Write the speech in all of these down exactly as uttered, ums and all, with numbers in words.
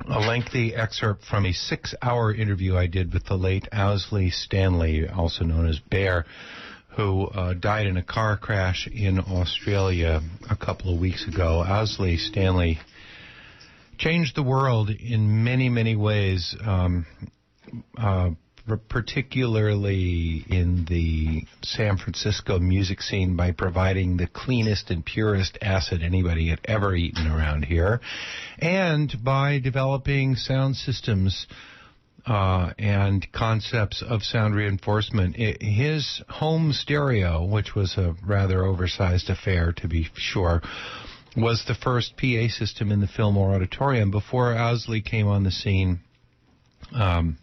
a lengthy excerpt from a six-hour interview I did with the late Owsley Stanley, also known as Bear, who uh, died in a car crash in Australia a couple of weeks ago. Owsley Stanley changed the world in many, many ways, um, uh, particularly in the San Francisco music scene by providing the cleanest and purest acid anybody had ever eaten around here, and by developing sound systems uh, and concepts of sound reinforcement. It, his home stereo, which was a rather oversized affair to be sure, was the first P A system in the Fillmore Auditorium. Before Owsley came on the scene, um,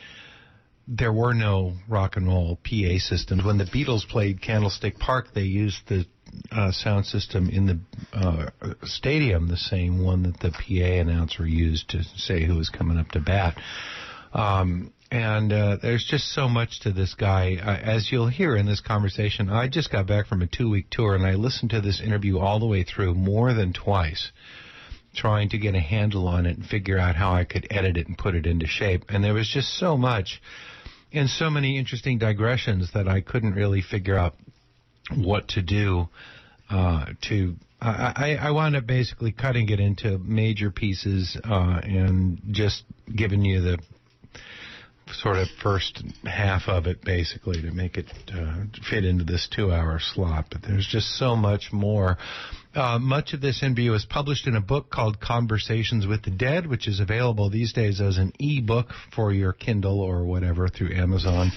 there were no rock and roll P A systems. When the Beatles played Candlestick Park, they used the uh, sound system in the uh, stadium, the same one that the P A announcer used to say who was coming up to bat. Um, and uh, there's just so much to this guy. Uh, as you'll hear in this conversation, I just got back from a two-week tour, and I listened to this interview all the way through more than twice, trying to get a handle on it and figure out how I could edit it and put it into shape. And there was just so much and so many interesting digressions that I couldn't really figure out what to do uh, to... I, I wound up basically cutting it into major pieces uh, and just giving you the sort of first half of it, basically, to make it uh, fit into this two-hour slot. But there's just so much more. Uh, much of this interview is published in a book called Conversations with the Dead, which is available these days as an e-book for your Kindle or whatever through Amazon,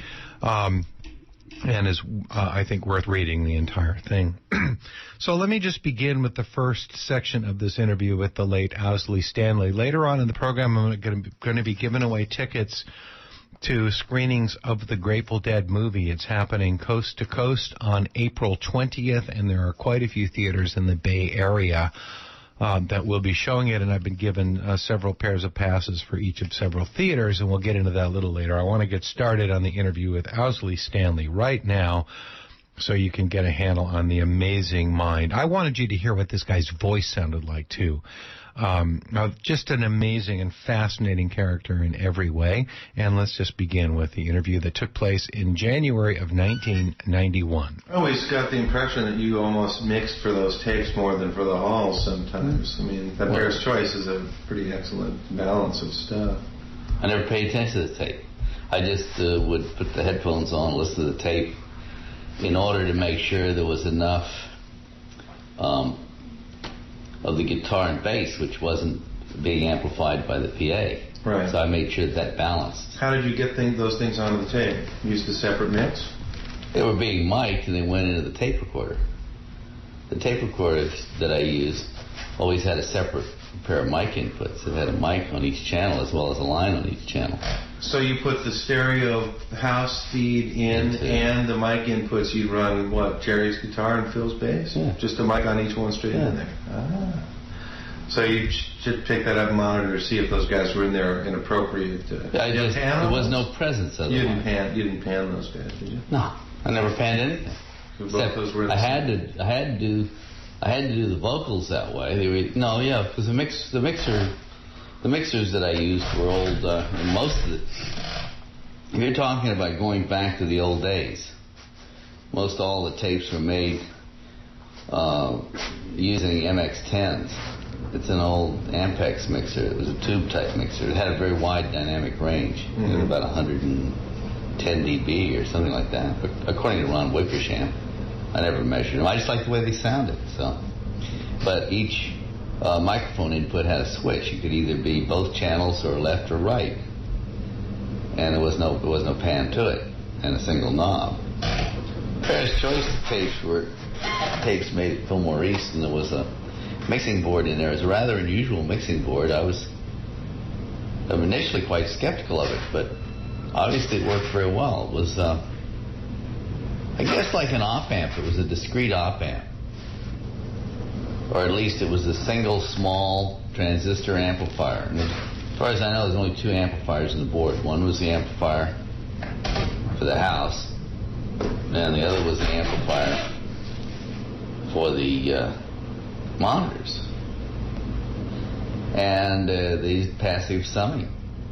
um, and is, uh, I think, worth reading the entire thing. So let me just begin with the first section of this interview with the late Owsley Stanley. Later on in the program, I'm going to be giving away tickets to screenings of the Grateful Dead movie. It's happening coast to coast on April twentieth, and there are quite a few theaters in the Bay Area um, that will be showing it, and I've been given uh, several pairs of passes for each of several theaters, and we'll get into that a little later. I want to get started on the interview with Owsley Stanley right now, so you can get a handle on the amazing mind. I wanted you to hear what this guy's voice sounded like, too. Um, just an amazing and fascinating character in every way. And let's just begin with the interview that took place in January of nineteen ninety-one. I always got the impression that you almost mixed for those tapes more than for the halls sometimes. I mean, that Bear's Choice is a pretty excellent balance of stuff. I never paid attention to the tape. I just uh, would put the headphones on, listen to the tape, in order to make sure there was enough um, of the guitar and bass, which wasn't being amplified by the P A. Right. So I made sure that, that balanced. How did you get things, those things onto the tape? Used a separate mix? They were being mic'd, and they went into the tape recorder. The tape recorders that I used always had a separate pair of mic inputs. It had a mic on each channel as well as a line on each channel. So you put the stereo house feed in Into, and the mic inputs. You run, what, Jerry's guitar and Phil's bass? Yeah. Just a mic on each one straight yeah. in there. Ah. So you should pick that up and monitor to see if those guys were in there inappropriate. Uh, I just, there was no presence otherwise. You didn't pan, you didn't pan those guys, did you? No, I never panned anything. So both those were I had to, I had to do, I had to do the vocals that way. They were, no, yeah, because the mix, the mixer, the mixers that I used were old. Uh, and most of the, if you're talking about going back to the old days, most all the tapes were made uh, using M X tens. It's an old Ampex mixer. It was a tube-type mixer. It had a very wide dynamic range. Mm-hmm. It was about one hundred ten decibels or something like that. But according to Ron Wickersham, I never measured them. I just liked the way they sounded. So, but each uh, microphone input had a switch. You could either be both channels or left or right, and there was no there was no pan to it, and a single knob. Bear's Choice tapes were tapes made at Fillmore East, and there was a mixing board in there. It was a rather unusual mixing board. I was initially quite skeptical of it, but obviously it worked very well. It was, uh, I guess, like an op-amp. It was a discrete op-amp. Or at least it was a single small transistor amplifier. And as far as I know, there's only two amplifiers in the board. One was the amplifier for the house, and the other was the amplifier for the uh, monitors. and uh, they passive summing.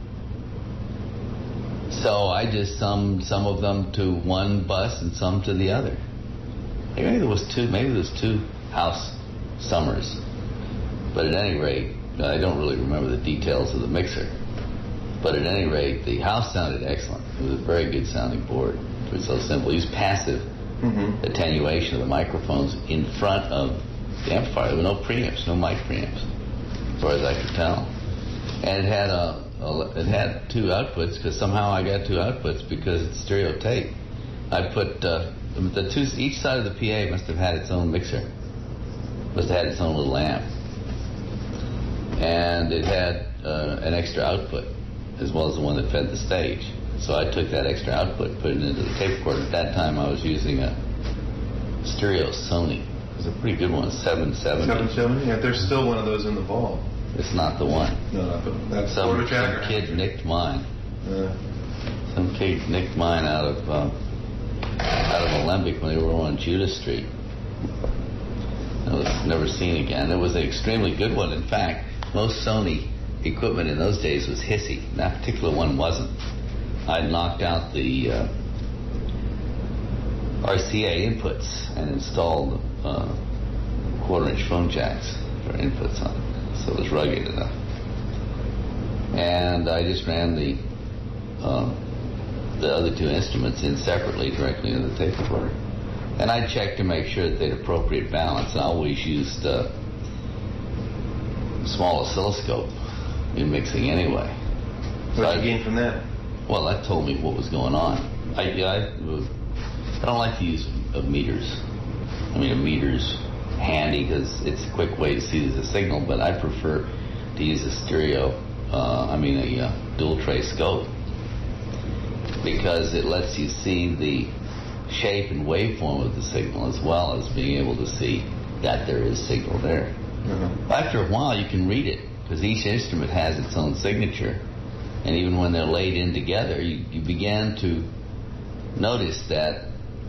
So I just summed some of them to one bus and some to the other. Maybe there was two. Maybe there was two house summers. But at any rate, I don't really remember the details of the mixer. But at any rate, the house sounded excellent. It was a very good sounding board. It was so simple. It used passive mm-hmm. attenuation of the microphones in front of the amplifier. There were no preamps, no mic preamps, as far as I could tell. And it had a, a it had two outputs because somehow I got two outputs because it's stereo tape. I put uh, the two each side of the P A must have had its own mixer. Must have had its own little amp, and it had uh, an extra output as well as the one that fed the stage. So I took that extra output, put it into the tape recorder. At that time, I was using a stereo Sony. It was a pretty good one, seven seventy. seven seventy? Yeah, there's still one of those in the vault. It's not the one. No, not the, that's some, some kid nicked mine. Uh. Some kid nicked mine out of uh, out of Alembic when they were on Judas Street. It was never seen again. It was an extremely good one. In fact, most Sony equipment in those days was hissy. That particular one wasn't. I'd knocked out the uh, R C A inputs and installed uh, quarter-inch phone jacks for inputs on it, so it was rugged enough. And I just ran the uh, the other two instruments in separately directly into the tape recorder. And I checked to make sure that they had appropriate balance. I always used uh, small oscilloscope in mixing anyway. What did you gain from that? Well, that told me what was going on. I, I, I don't like to use uh, meters. I mean, a meter's handy because it's a quick way to see the signal, but I prefer to use a stereo, uh, I mean a uh, dual tray scope, because it lets you see the shape and waveform of the signal as well as being able to see that there is signal there. Mm-hmm. After a while, you can read it because each instrument has its own signature. And even when they're laid in together, you, you begin to notice that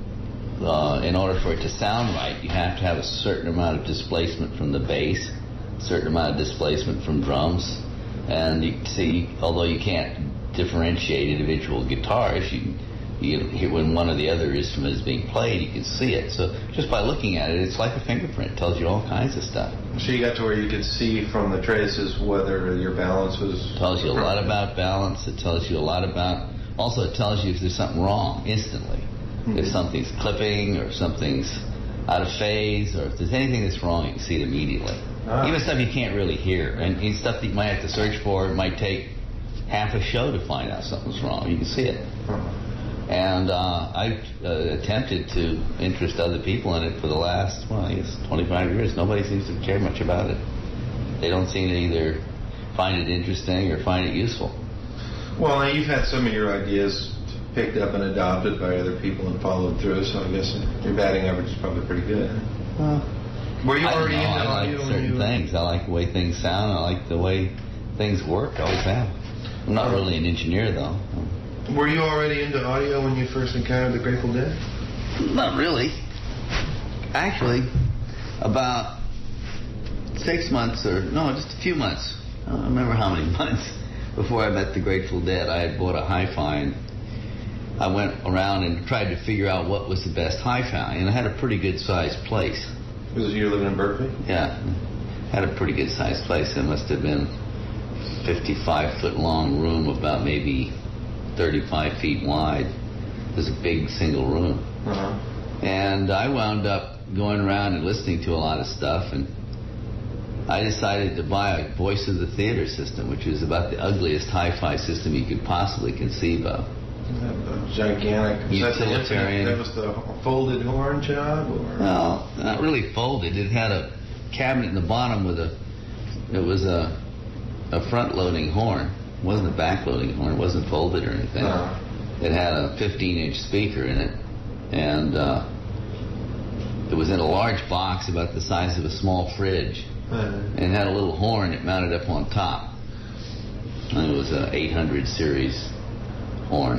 uh, in order for it to sound right, you have to have a certain amount of displacement from the bass, a certain amount of displacement from drums. And you see, although you can't differentiate individual guitars, you, you hear when one or the other instrument is being played, you can see it. So just by looking at it, it's like a fingerprint. It tells you all kinds of stuff. So you got to where you could see from the traces whether your balance was... It tells you a lot about balance. It tells you a lot about... Also, it tells you if there's something wrong instantly. Mm-hmm. If something's clipping or something's out of phase or if there's anything that's wrong, you can see it immediately. Ah. Even stuff you can't really hear. And even stuff that you might have to search for. It might take half a show to find out something's wrong. You can see it. Uh-huh. And uh, I uh, attempted to interest other people in it for the last, well, I guess twenty-five years. Nobody seems to care much about it. They don't seem to either find it interesting or find it useful. Well, you've had some of your ideas picked up and adopted by other people and followed through, so I guess your batting average is probably pretty good. Well, were you I already don't know. into I like certain you... things. I like the way things sound. I like the way things work. I always have. I'm not really an engineer, though. Were you already into audio when you first encountered the Grateful Dead? Not really. Actually, about six months or, no, just a few months. I don't remember how many months before I met the Grateful Dead. I had bought a hi-fi and I went around and tried to figure out what was the best hi-fi. And I had a pretty good-sized place. Was it you living in Berkeley? Yeah. Had a pretty good-sized place. It must have been fifty-five foot long room, about maybe thirty-five feet wide. It was a big single room. Uh-huh. And I wound up going around and listening to a lot of stuff, and I decided to buy a Voice of the Theater system, which was about the ugliest hi-fi system you could possibly conceive of. A gigantic utilitarian. That was the folded horn job? Or? No, not really folded. It had a cabinet in the bottom with a, it was a, a front-loading horn. It wasn't a back-loading horn. It wasn't folded or anything. No. It had a fifteen inch speaker in it, and uh, it was in a large box about the size of a small fridge, uh-huh. and it had a little horn that mounted up on top. And it was an eight hundred series horn,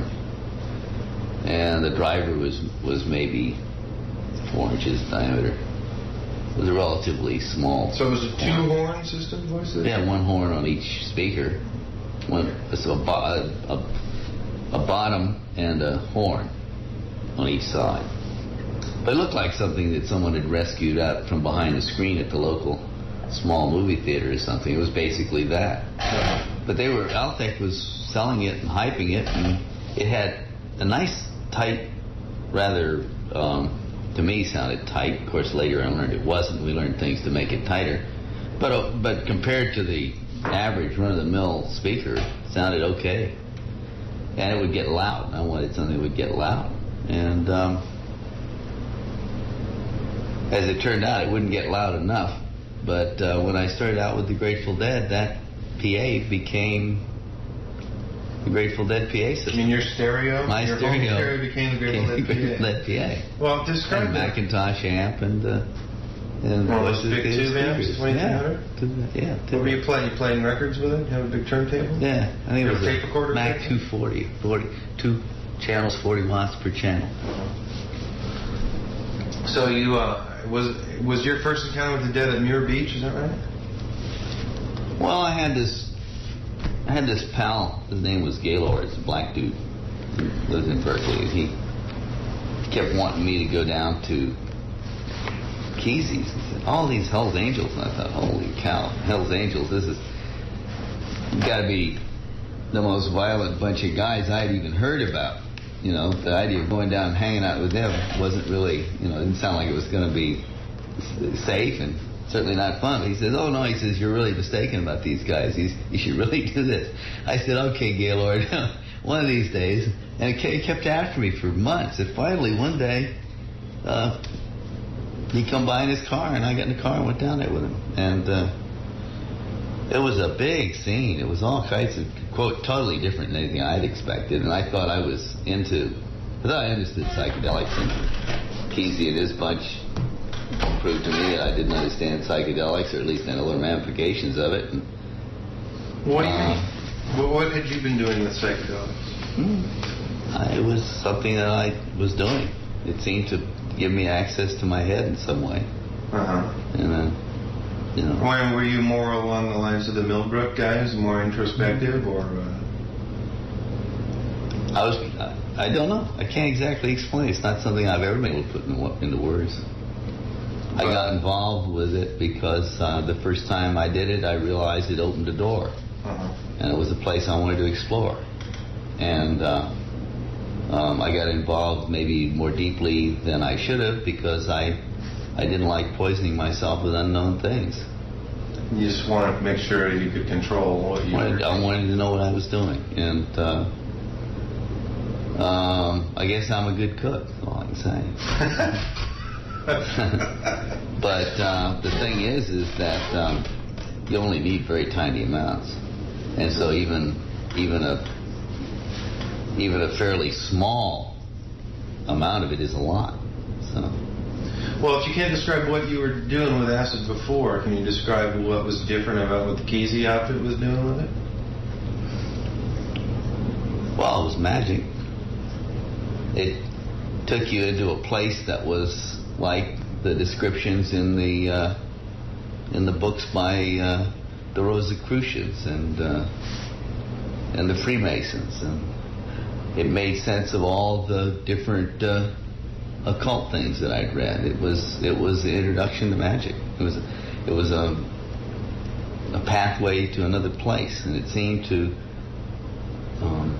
and the driver was was maybe four inches diameter. was a relatively small. So it was a two-horn system voice? Yeah, one horn on each speaker. One, so a, bo- a, a bottom and a horn on each side. But it looked like something that someone had rescued out from behind the screen at the local small movie theater or something. It was basically that. But they were, Altec was selling it and hyping it, and it had a nice, tight, rather, um, to me, sounded tight. Of course, later I learned it wasn't. We learned things to make it tighter. But uh, but compared to the average run-of-the-mill speaker, it sounded okay. And it would get loud. I wanted something that would get loud. And um, as it turned out, it wouldn't get loud enough. But uh, when I started out with the Grateful Dead, that P A became the Grateful Dead P A system. I mean, your stereo? My your stereo, home stereo became the Grateful Dead P A. Grateful Dead P A. Well, describe and that. Macintosh amp and uh, and one of those big tube amps, twenty-two hundred? Yeah. What were you playing? You playing records with it? You have a big turntable? Yeah, I think it was a tape recorder. Mac two forty, forty, two channels, forty watts per channel. So you uh, was was your first encounter with the Dead at Muir Beach? Is that right? Well, I had this. I had this pal, his name was Gaylord, it's a black dude who lives in Berkeley. He kept wanting me to go down to Kesey's. He said, all these Hells Angels. And I thought, holy cow, Hells Angels, this is got to be the most violent bunch of guys I'd even heard about. You know, the idea of going down and hanging out with them wasn't really, you know, it didn't sound like it was going to be safe and certainly not fun. But he says, oh no, he says, you're really mistaken about these guys. He's, you should really do this. I said, okay, Gaylord, one of these days. And he kept after me for months. And finally, one day, uh, he come by in his car, and I got in the car and went down there with him. And uh, it was a big scene. It was all kinds of, quote, totally different than anything I'd expected. And I thought I was into, I thought I understood psychedelics. And Kesey and his bunch proved to me that I didn't understand psychedelics, or at least any little ramifications of it. And, what do you uh, mean? Well, what had you been doing with psychedelics? It was something that I was doing. It seemed to give me access to my head in some way. Uh-huh. And then, you know. Why, were you more along the lines of the Millbrook guys, more introspective, or? Uh... I was. I, I don't know. I can't exactly explain. It's not something I've ever been able to put into, into words. I got involved with it because uh, the first time I did it, I realized it opened a door. Uh-huh. And it was a place I wanted to explore. And uh, um, I got involved maybe more deeply than I should have because I I didn't like poisoning myself with unknown things. You just wanted to make sure you could control what you wanted, were I wanted to know what I was doing. And uh, um, I guess I'm a good cook, that's all I can say. But uh, the thing is, is that um, you only need very tiny amounts. And so even even a even a fairly small amount of it is a lot. So, well, if you can't describe what you were doing with acid before, can you describe what was different about what the Kesey outfit was doing with it? Well, it was magic. It took you into a place that was like the descriptions in the uh, in the books by uh, the Rosicrucians and uh, and the Freemasons, and it made sense of all the different uh, occult things that I'd read. It was it was the introduction to magic. It was it was a a pathway to another place, and it seemed to um,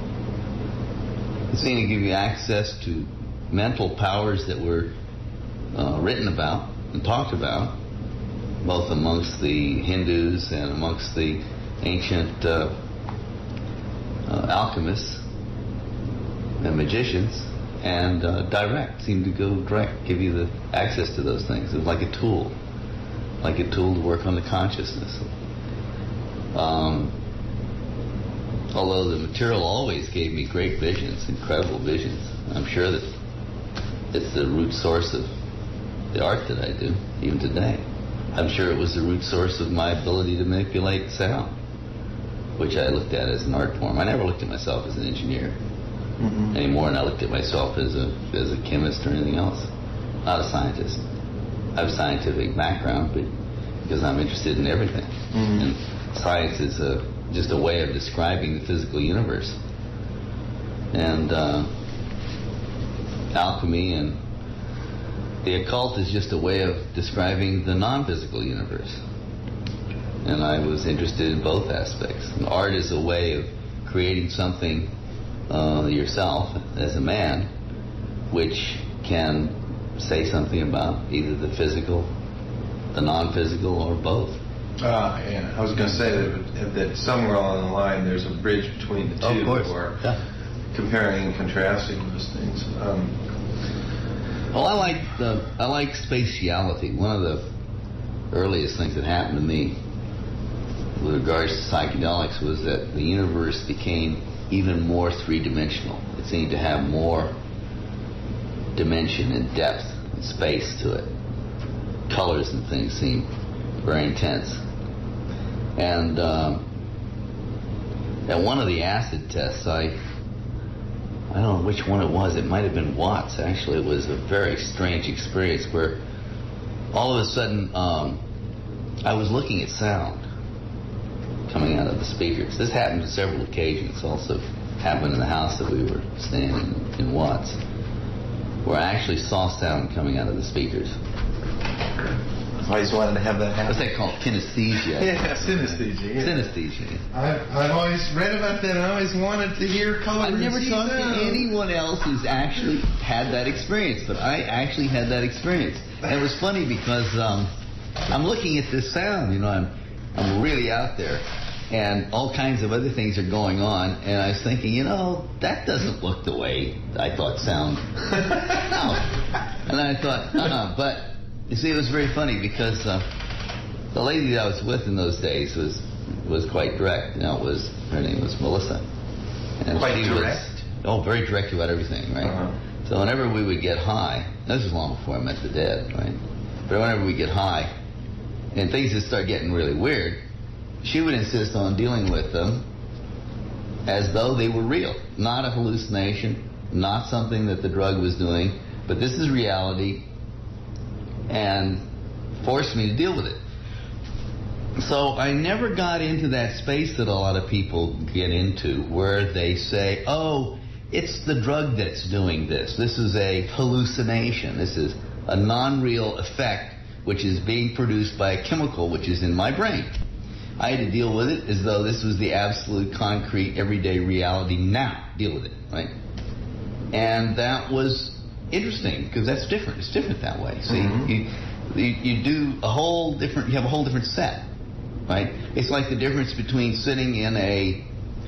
it seemed to give you access to mental powers that were uh, written about and talked about, both amongst the Hindus and amongst the ancient uh, uh, alchemists and magicians, and uh, direct, seemed to go direct, give you the access to those things. It was like a tool, like a tool to work on the consciousness. Um, although the material always gave me great visions, incredible visions. I'm sure that it's the root source of the art that I do, even today. I'm sure it was the root source of my ability to manipulate sound, which I looked at as an art form. I never looked at myself as an engineer mm-hmm. anymore, and I looked at myself as a as a chemist or anything else, not a scientist. I have a scientific background, but because I'm interested in everything. Mm-hmm. And science is a, just a way of describing the physical universe. And uh, alchemy and the occult is just a way of describing the non-physical universe. And I was interested in both aspects. And art is a way of creating something uh, yourself as a man, which can say something about either the physical, the non-physical, or both. Uh, yeah. I was going to say that, that somewhere along the line there's a bridge between the two. Of course. Or yeah. comparing and contrasting those things. Um, well, I like the I like spatiality. One of the earliest things that happened to me with regards to psychedelics was that the universe became even more three-dimensional. It seemed to have more dimension and depth and space to it. Colors and things seemed very intense. And um, at one of the acid tests, I I don't know which one it was. It might have been Watts, actually. It was a very strange experience where all of a sudden um, I was looking at sound coming out of the speakers. This happened on several occasions. Also happened in the house that we were staying in, in Watts, where I actually saw sound coming out of the speakers. I always wanted to have that happen. What's that called? Kinesthesia. Yeah, synesthesia. Yeah. Synesthesia. I've, I've always read about that and I always wanted to hear color. I've never talked sound. to anyone else who's actually had that experience, but I actually had that experience. And it was funny because um, I'm looking at this sound, you know, I'm, I'm really out there, and all kinds of other things are going on, and I was thinking, you know, that doesn't look the way I thought sound. No. And I thought, uh-uh, but... You see, it was very funny because uh, the lady that I was with in those days was was quite direct. You know, it was her name was Melissa. And quite she direct? Was, oh, very direct about everything, right? Uh-huh. So whenever we would get high, this was long before I met the dead, right? But whenever we get high and things would start getting really weird, she would insist on dealing with them as though they were real, not a hallucination, not something that the drug was doing, but this is reality, and forced me to deal with it. So I never got into that space that a lot of people get into, where they say, oh, it's the drug that's doing this. This is a hallucination. This is a non-real effect which is being produced by a chemical which is in my brain. I had to deal with it as though this was the absolute concrete everyday reality. Now, deal with it, right? And that was interesting, because that's different. It's different that way. See, mm-hmm. you, you you do a whole different. You have a whole different set, right? It's like the difference between sitting in a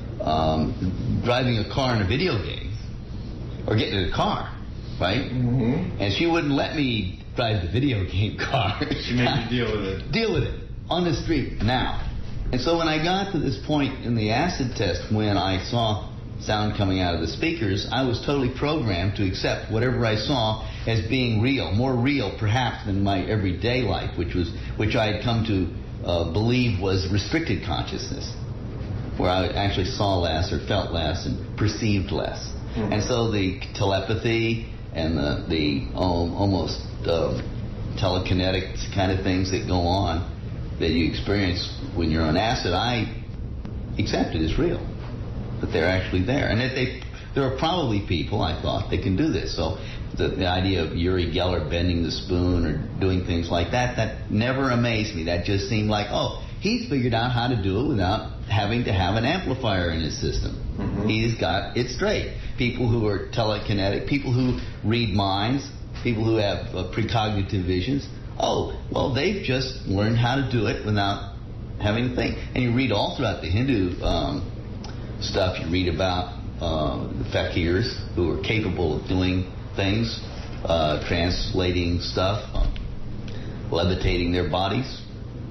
um, driving a car in a video game, or getting in a car, right? Mm-hmm. And she wouldn't let me drive the video game car. She made you deal with it. Deal with it on the street now. And so when I got to this point in the acid test, when I saw sound coming out of the speakers, I was totally programmed to accept whatever I saw as being real, more real perhaps than my everyday life, which was which I had come to uh, believe was restricted consciousness, where I actually saw less or felt less and perceived less. Mm-hmm. And so the telepathy and the, the um, almost uh, telekinetic kind of things that go on that you experience when you're on acid, I accepted as real. But they're actually there. And that they, there are probably people, I thought, that can do this. So the, the idea of Uri Geller bending the spoon or doing things like that, that never amazed me. That just seemed like, oh, he's figured out how to do it without having to have an amplifier in his system. Mm-hmm. He's got it straight. People who are telekinetic, people who read minds, people who have uh, precognitive visions, oh, well, they've just learned how to do it without having to think. And you read all throughout the Hindu um, stuff, you read about uh, the fakirs who are capable of doing things, uh, translating stuff, um, levitating their bodies,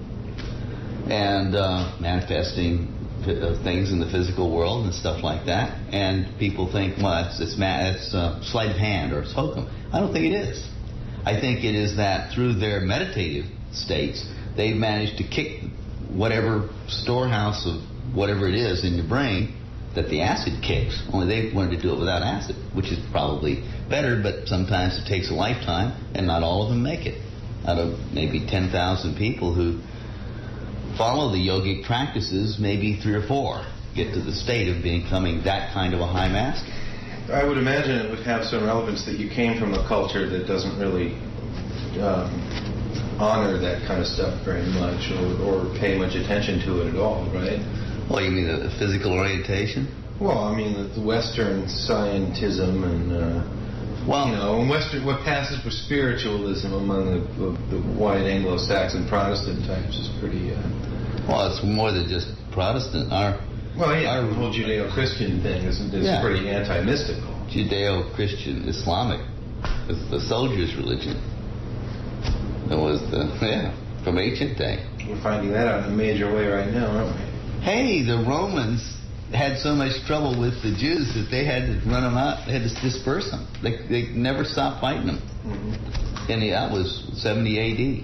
and uh, manifesting uh, things in the physical world and stuff like that. And people think, well, it's, it's, ma- it's uh, sleight of hand or it's hokum. I don't think it is. I think it is that through their meditative states, they've managed to kick whatever storehouse of whatever it is in your brain that the acid kicks. Only they've learned to do it without acid, which is probably better, but sometimes it takes a lifetime, and not all of them make it. out of maybe ten thousand people who follow the yogic practices, maybe three or four get to the state of becoming that kind of a high master. I would imagine it would have some relevance that you came from a culture that doesn't really um, honor that kind of stuff very much, or, or pay much attention to it at all, right? Well, you mean the, the physical orientation? Well, I mean the, the Western scientism and uh, well, you know, Western what passes for spiritualism among the, the, the white Anglo-Saxon Protestant types is pretty. Uh, well, it's more than just Protestant. Our well, yeah, our, the whole Judeo-Christian thing is, is yeah. pretty anti-mystical. Judeo-Christian Islamic is the soldiers' religion. It was the yeah from ancient day. We're finding that out in a major way right now, aren't we? Hey, the Romans had so much trouble with the Jews that they had to run them out. They had to disperse them. They they never stopped fighting them. Mm-hmm. And that was seventy A D.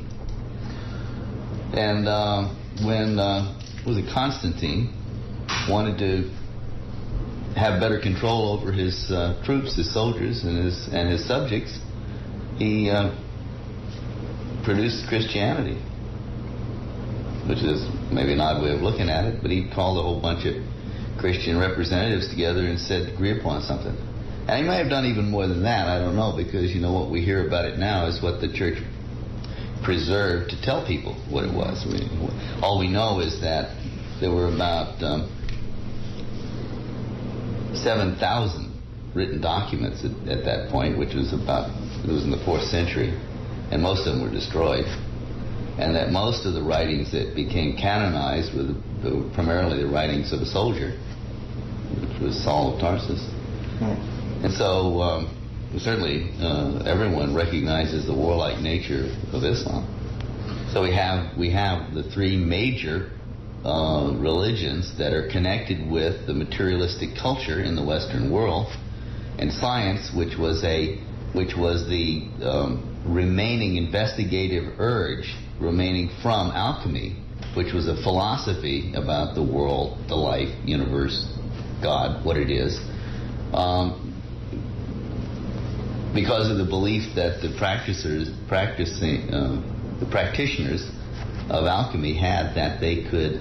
And uh, when uh, was it Constantine wanted to have better control over his uh, troops, his soldiers, and his and his subjects, he uh, produced Christianity, which is maybe an odd way of looking at it, but he called a whole bunch of Christian representatives together and said, agree upon something. And he may have done even more than that, I don't know, because, you know, what we hear about it now is what the church preserved to tell people what it was. We, all we know is that there were about um, seven thousand written documents at, at that point, which was about, it was in the fourth century, and most of them were destroyed. And that most of the writings that became canonized were, the, were primarily the writings of a soldier, which was Saul of Tarsus. Hmm. And so um, certainly uh, everyone recognizes the warlike nature of Islam. So we have we have the three major uh, religions that are connected with the materialistic culture in the Western world, and science, which was a which was the um, remaining investigative urge remaining from alchemy, which was a philosophy about the world, the life, universe, God, what it is, um, because of the belief that the practitioners, practicing, uh, the practitioners of alchemy had that they could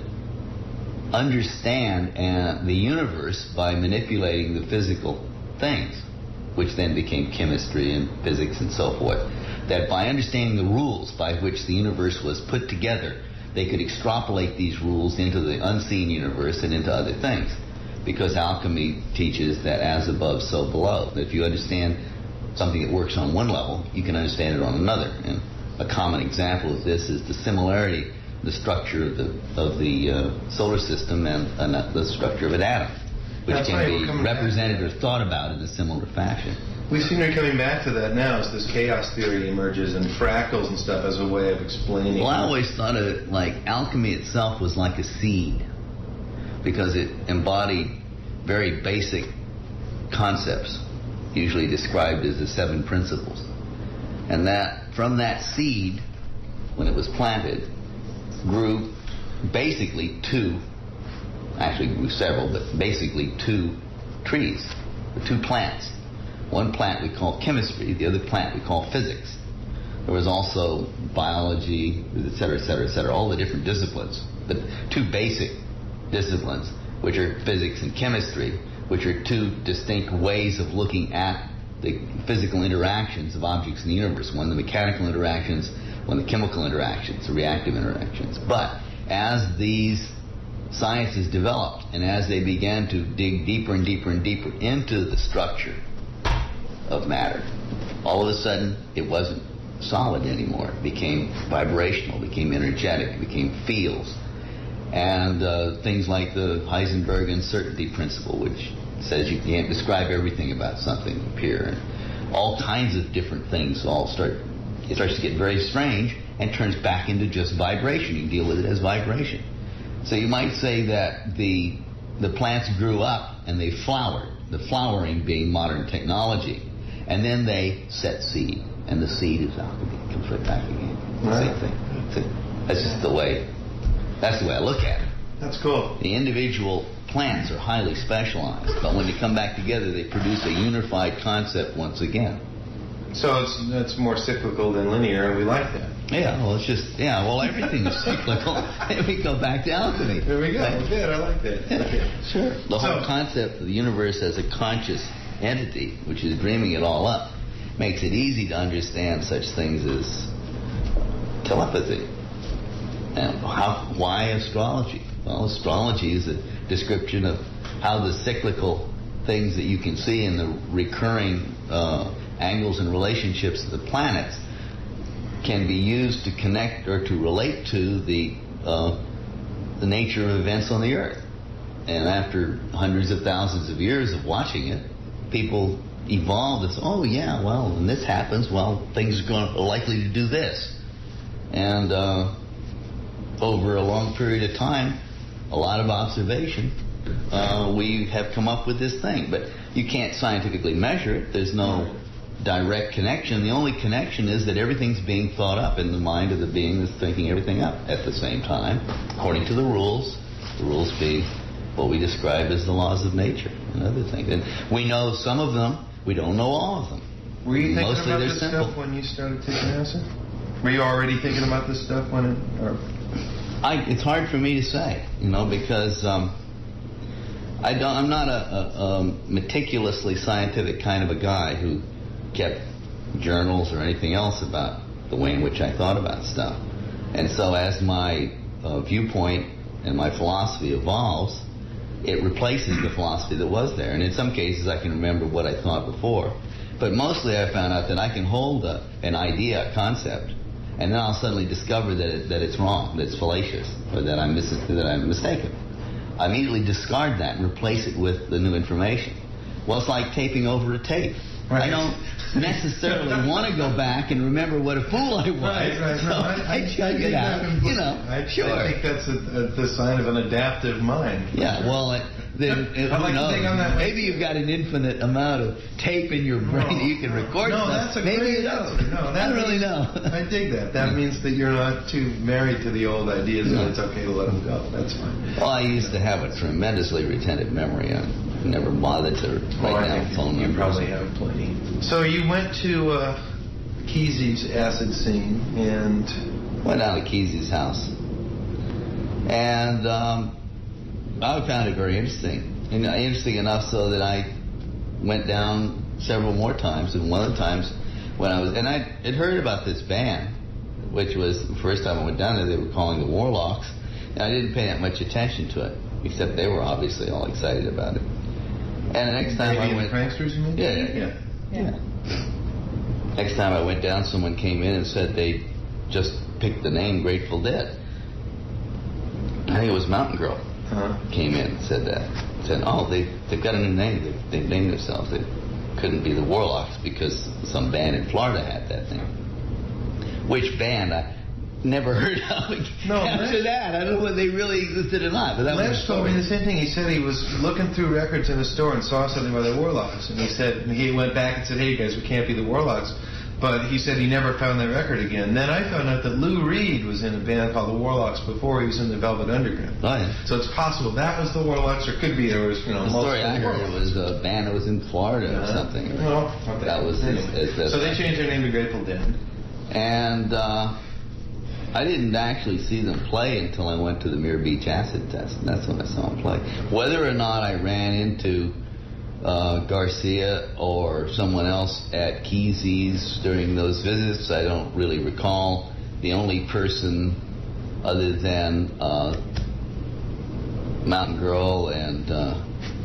understand uh, the universe by manipulating the physical things, which then became chemistry and physics and so forth. That by understanding the rules by which the universe was put together, they could extrapolate these rules into the unseen universe and into other things. Because alchemy teaches that as above, so below. That if you understand something that works on one level, you can understand it on another. And a common example of this is the similarity, the structure of the of the uh, solar system and uh, the structure of an atom, which That's can right, be represented or thought about in a similar fashion. We seem to be coming back to that now as this chaos theory emerges and fractals and stuff as a way of explaining. Well, I always thought of it like alchemy itself was like a seed, because it embodied very basic concepts, usually described as the seven principles. And that from that seed, when it was planted, grew basically two, actually grew several, but basically two trees, or two plants. One plant we call chemistry, the other plant we call physics. There was also biology, et cetera, et cetera, et cetera, all the different disciplines. But two basic disciplines, which are physics and chemistry, which are two distinct ways of looking at the physical interactions of objects in the universe. One, the mechanical interactions, one, the chemical interactions, the reactive interactions. But as these sciences developed and as they began to dig deeper and deeper and deeper into the structure of matter, all of a sudden it wasn't solid anymore. It became vibrational, became energetic, became fields. And uh, things like the Heisenberg uncertainty principle, which says you can't describe everything about something appear. And all kinds of different things all start, it starts to get very strange and turns back into just vibration. You deal with it as vibration. So you might say that the the plants grew up and they flowered, the flowering being modern technology, and then they set seed, and the seed is alchemy. It comes right back again. Right. Same thing. That's, it. That's just the way, that's the way I look at it. That's cool. The individual plants are highly specialized, but when they come back together, they produce a unified concept once again. So it's, it's more cyclical than linear, and we like that. Yeah, well, it's just, yeah, well, everything is cyclical. And we go back to alchemy. There we go. Right? Good, I like that. Okay. Sure. The whole So- concept of the universe as a conscious entity, which is dreaming it all up, makes it easy to understand such things as telepathy. And how, why astrology? Well, astrology is a description of how the cyclical things that you can see in the recurring uh, angles and relationships of the planets can be used to connect or to relate to the uh, the nature of events on the Earth. And after hundreds of thousands of years of watching it, people evolved as, oh yeah, well, when this happens, well, things are, going, are likely to do this. And uh, over a long period of time, a lot of observation, uh, we have come up with this thing. But you can't scientifically measure it. There's no direct connection. The only connection is that everything's being thought up in the mind of the being that's thinking everything up at the same time, according to the rules, the rules being what we describe as the laws of nature and other things. And we know some of them, we don't know all of them. Were you thinking Mostly about they're this simple. stuff when you started taking acid? Were you already thinking about this stuff when it... Or? I, it's hard for me to say, you know, because um, I don't, I'm not a, a, a meticulously scientific kind of a guy who kept journals or anything else about the way in which I thought about stuff. And so as my uh, viewpoint and my philosophy evolves, it replaces the philosophy that was there. And in some cases I can remember what I thought before. But mostly I found out that I can hold a, an idea, a concept, and then I'll suddenly discover that it, that it's wrong, that it's fallacious, or that I'm, mis- that I'm mistaken. I immediately discard that and replace it with the new information. Well, it's like taping over a tape. Right. I don't necessarily want to go back and remember what a fool I was. Right, right. So No, I, I chug it out. You know, I, sure. I think that's a, a, the sign of an adaptive mind. Yeah, well, it, then it, I'd who like to knows? think on that. Maybe you've got an infinite amount of tape in your brain that you can record no, stuff. that's a Maybe great you don't. answer. No, that I don't really means- know. I dig that. That means that you're not too married to the old ideas No. and it's okay to let them go. That's fine. Well, I used to have a tremendously retentive memory. I never bothered to Well, write I down think phone you numbers. probably have plenty. So you went to uh, Kesey's acid scene and... Went down to Kesey's house. And um, I found it very interesting. And interesting enough so that I went down several more times. And one of the times when I was... And I had heard about this band, which was the first time I went down there, they were calling the Warlocks. And I didn't pay that much attention to it, except they were obviously all excited about it. And the next time Maybe I went... the Pranksters, you mean? Yeah, yeah, yeah. yeah. Next time I went down, someone came in and said they just picked the name Grateful Dead. I think it was Mountain Girl. Uh-huh. Came in and said that. Said, oh, they, they've got a new name. They, they've named themselves. They couldn't be the Warlocks because some band in Florida had that thing. Which band? I never heard of No, after Lesh- that. I don't know whether they really existed or not. But that was Lesh the told me story. the same thing. He said he was looking through records in the store and saw something by the Warlocks. And he said, and he went back and said, hey, guys, we can't be the Warlocks. But he said he never found that record again. Then I found out that Lou Reed was in a band called the Warlocks before he was in the Velvet Underground. Oh, yeah. So it's possible that was the Warlocks, or could be there was, you know, The story I multiple heard it Warlocks. was a band that was in Florida or Uh-huh. something. Well, okay. That was his, Anyway. his, his So they changed their name to Grateful Dead. And uh, I didn't actually see them play until I went to the Muir Beach Acid Test. And that's when I saw them play. Whether or not I ran into uh, Garcia or someone else at Kesey's during those visits, I don't really recall. The only person other than uh, Mountain Girl and uh,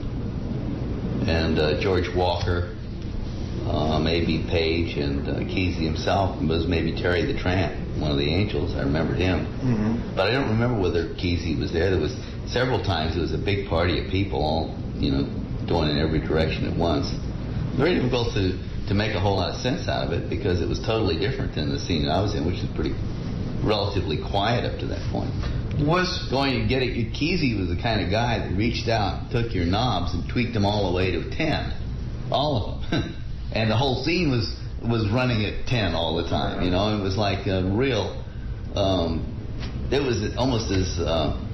and uh, George Walker, uh, maybe Page and uh, Kesey himself, was maybe Terry the Tramp, one of the Angels. I remembered him. Mm-hmm. But I don't remember whether Kesey was there. There was several times it was a big party of people all, you know, going in every direction at once. Very difficult to, to make a whole lot of sense out of it because it was totally different than the scene I was in, which was pretty relatively quiet up to that point. Was Going to get it, Kesey was the kind of guy that reached out, took your knobs, and tweaked them all the way to ten, all of them, and the whole scene was was running at ten all the time. You know, it was like a real. Um, it was almost as uh,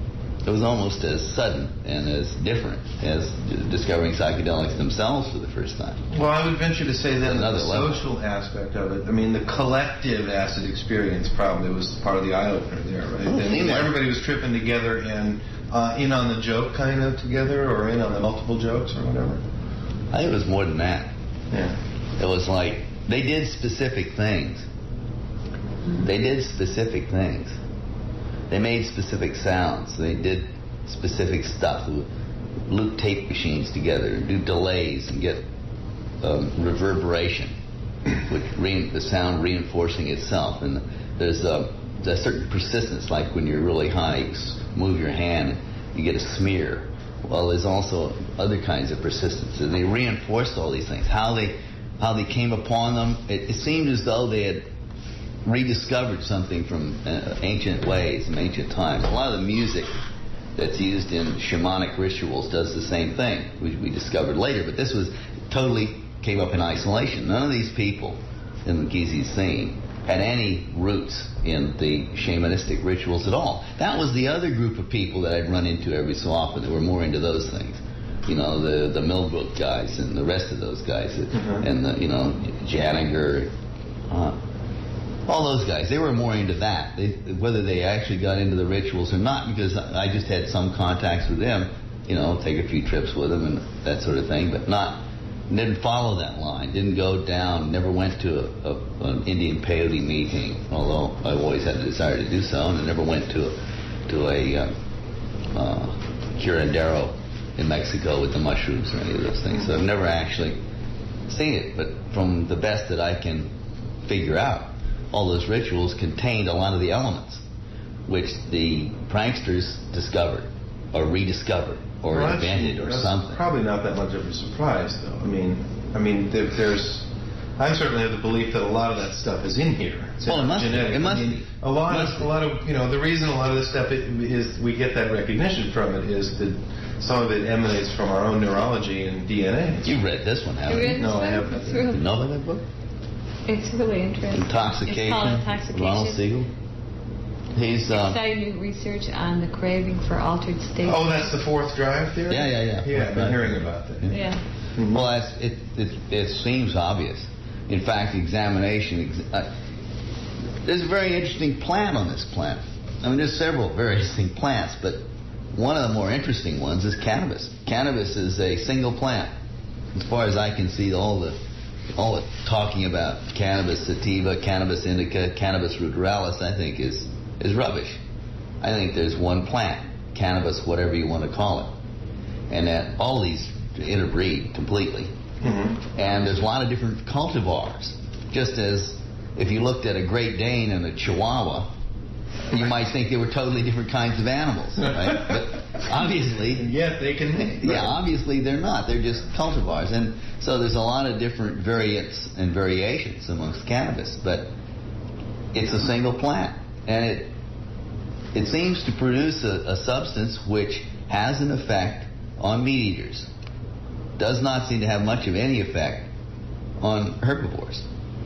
it was almost as sudden and as different as discovering psychedelics themselves for the first time. Well, I would venture to say that Another the level. social aspect of it, I mean, the collective acid experience probably was part of the eye-opener there, right? Oh, That seemed like- everybody was tripping together and uh, in on the joke kind of together, or in on the multiple jokes or whatever. I think it was more than that. Yeah. It was like they did specific things. They did specific things. They made specific sounds. They did specific stuff. They would loop tape machines together, do delays, and get um, reverberation, with re- the sound reinforcing itself. And there's a, a certain persistence, like when you're really high, you s- move your hand, you get a smear. Well, there's also other kinds of persistence, and they reinforced all these things. How they how they came upon them, it, it seemed as though they had rediscovered something from uh, ancient ways, from ancient times. A lot of the music that's used in shamanic rituals does the same thing, which we discovered later, but this was totally came up in isolation. None of these people in the Gizi scene had any roots in the shamanistic rituals at all. That was the other group of people that I'd run into every so often that were more into those things. You know, the the Millbrook guys and the rest of those guys, mm-hmm. and the, you know, Janiger, uh, all those guys. They were more into that. They, whether they actually got into the rituals or not, because I just had some contacts with them. You know, take a few trips with them and that sort of thing, but not. Didn't follow that line. Didn't go down. Never went to a, a, an Indian peyote meeting, although I've always had the desire to do so. And I never went to a, to a uh, uh, curandero in Mexico with the mushrooms or any of those things. So I've never actually seen it. But from the best that I can figure out, all those rituals contained a lot of the elements which the pranksters discovered or rediscovered. Or well, invented or that's something. Probably not that much of a surprise, though. I mean, I mean, there, there's. I certainly have the belief that a lot of that stuff is in here. It's well, it must genetic. be. It must I mean, be. A lot of, a lot of, you know, the reason a lot of this stuff is we get that recognition from it is that some of it emanates from our own neurology and D N A. You've read this one, haven't you? No, I haven't. It's really, you know about that book? It's really interesting. Intoxication. It's called Intoxication. Ronald Siegel. He's um, exciting new research on the craving for altered states. Oh, that's the fourth drive theory? Yeah, yeah, yeah. Yeah, I've been Right. hearing about that. Yeah. yeah. Mm-hmm. Well, that's, it, it. It seems obvious. In fact, examination. Ex- uh, there's a very interesting plant on this planet. I mean, there's several very interesting plants, but one of the more interesting ones is cannabis. Cannabis is a single plant. As far as I can see, all the all the talking about cannabis sativa, cannabis indica, cannabis ruderalis, I think is is rubbish. I think there's one plant, cannabis, whatever you want to call it, and that all these interbreed completely. Mm-hmm. And there's a lot of different cultivars. Just as if you looked at a Great Dane and a Chihuahua, you might think they were totally different kinds of animals, right? But obviously, and yet they can. Right? Yeah, obviously they're not. They're just cultivars, and so there's a lot of different variants and variations amongst cannabis. But it's a single plant. And it it seems to produce a, a substance which has an effect on meat eaters. Does not seem to have much of any effect on herbivores.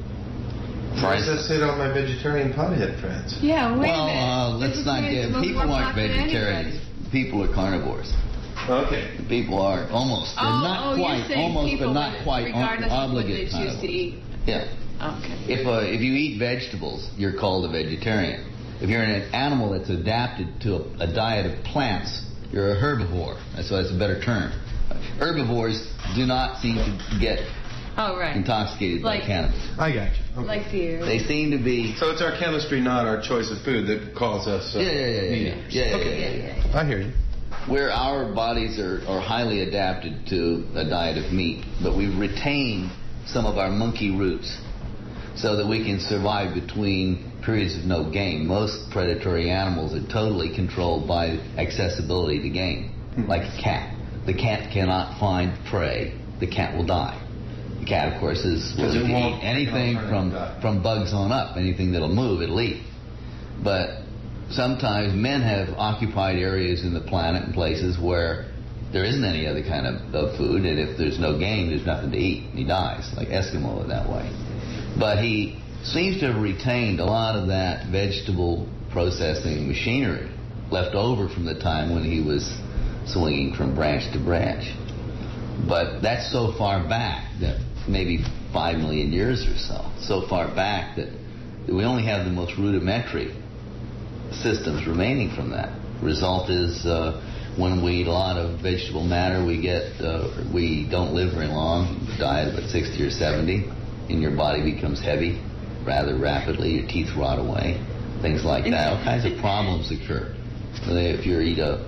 Why does that say to all my vegetarian pothead friends? Yeah, wait well, a minute. uh, let's not get... People aren't vegetarians. People are carnivores. Okay. People are almost. They're oh, not oh, quite, you're almost, people but not quite regardless obligate of what they choose to eat. Yeah. Okay. If uh, if you eat vegetables, you're called a vegetarian. If you're an animal that's adapted to a, a diet of plants, you're a herbivore. That's why it's a better term. Herbivores do not seem to get oh, right. intoxicated like, by cannabis. I got you. Okay. Like deer. They seem to be... So it's our chemistry, not our choice of food, that calls us... Uh, yeah, yeah, yeah, yeah, yeah. Yeah, yeah, okay. yeah, yeah, yeah. I hear you. Where our bodies are, are highly adapted to a diet of meat, but we retain some of our monkey roots so that we can survive between periods of no game. Most predatory animals are totally controlled by accessibility to game, mm-hmm. like a cat. The cat cannot find prey. The cat will die. The cat, of course, is willing to eat anything from, from bugs on up. Anything that'll move, it'll eat. But sometimes men have occupied areas in the planet and places where there isn't any other kind of, of food, and if there's no game, there's nothing to eat, and he dies, like Eskimo that way. But he seems to have retained a lot of that vegetable processing machinery left over from the time when he was swinging from branch to branch. But that's so far back, that maybe five million years or so, so far back that we only have the most rudimentary systems remaining from that. Result is uh, when we eat a lot of vegetable matter, we get uh, we don't live very long, die at about sixty or seventy, and your body becomes heavy rather rapidly, your teeth rot away, things like that. All kinds of problems occur. If you eat a,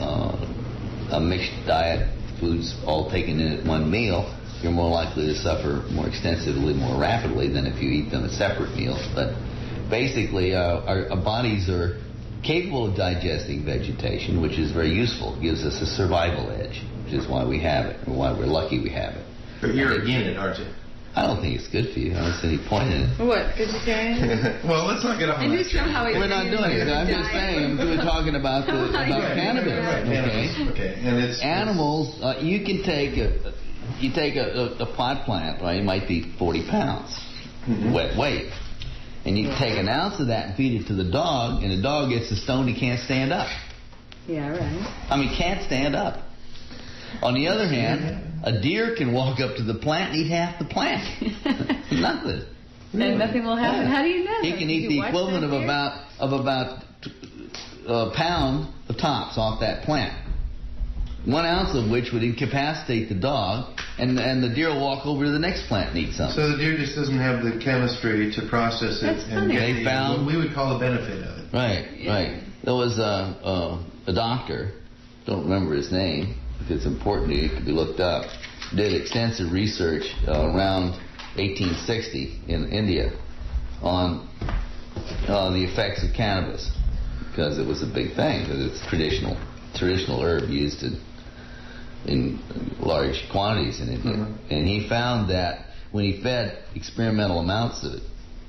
uh, a mixed diet, foods all taken in at one meal, you're more likely to suffer more extensively, more rapidly than if you eat them at separate meals. But basically, uh, our, our bodies are capable of digesting vegetation, which is very useful. It gives us a survival edge, which is why we have it, or why we're lucky we have it. But you're against it, aren't you? I don't think it's good for you. I don't see any point in it. What, vegetarian? Well, let's not get off on I that. just know how it We're not doing it. I'm just saying, we're talking about the, about Right, cannabis. right, right, Okay. cannabis. Okay, and it's Animals, uh, you can take a, you take a, a, a pot plant, right? It might be forty pounds Mhm. wet weight, and you take an ounce of that and feed it to the dog, and the dog gets so stoned he can't stand up. Yeah, right. I mean, can't stand up. On the other hand, a deer can walk up to the plant and eat half the plant. Nothing. And nothing will happen. Yeah. How do you know? He can Did eat you the watch equivalent that of deer? about of about a pound of tops off that plant. One ounce of which would incapacitate the dog, and and the deer will walk over to the next plant and eat something. so the deer just doesn't have the chemistry to process it That's and funny. get They the, found- what we would call a benefit of it. Right, Yeah. right. There was a, a a doctor, don't remember his name. If it's important to you, it could be looked up. Did extensive research uh, around eighteen sixty in India on uh, the effects of cannabis, because it was a big thing, because it's traditional traditional herb used in, in large quantities in India. Mhm. And he found that when he fed experimental amounts of it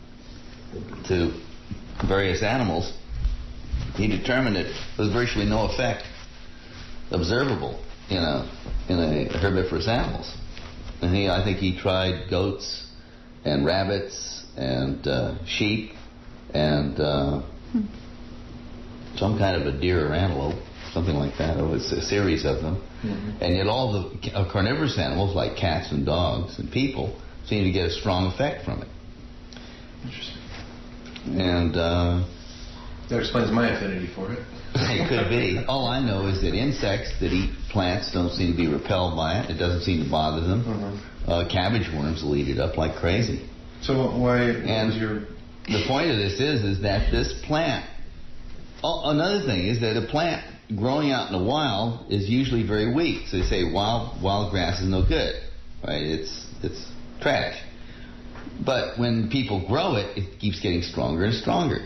to various animals, he determined that there was virtually no effect observable in a in a herbivorous animals. And he, I think he tried goats and rabbits and uh, sheep and uh, Hmm. some kind of a deer or antelope, something like that. It was a series of them. Mhm. And yet all the ca- uh, carnivorous animals, like cats and dogs and people, seem to get a strong effect from it. Interesting. And uh, That explains my affinity for it. it could be. All I know is that insects that eat plants don't seem to be repelled by it. It doesn't seem to bother them. Mhm. Uh, cabbage worms will eat it up like crazy. So why And was your the point of this is, is that this plant. Oh, another thing is that a plant growing out in the wild is usually very weak. So they say wild wild grass is no good, right? It's it's trash. But when people grow it, it keeps getting stronger and stronger.